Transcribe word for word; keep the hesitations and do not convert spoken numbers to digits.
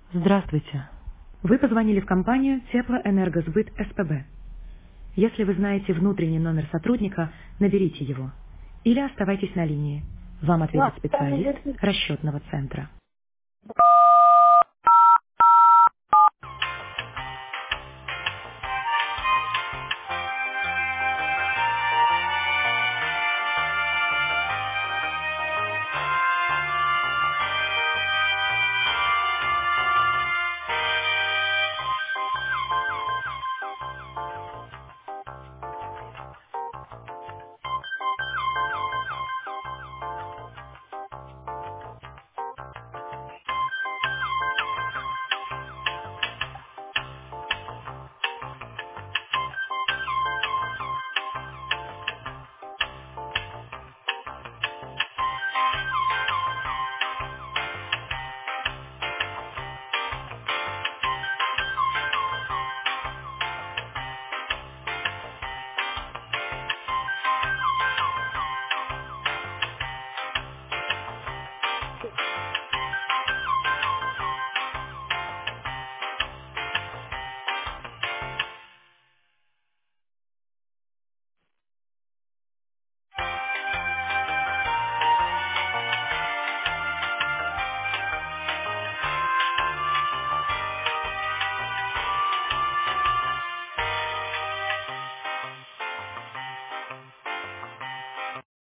Здравствуйте. Вы позвонили в компанию Теплоэнергосбыт СПБ. Если вы знаете внутренний номер сотрудника, наберите его. Или оставайтесь на линии. Вам ответит Да, там специалист идет. расчетного центра.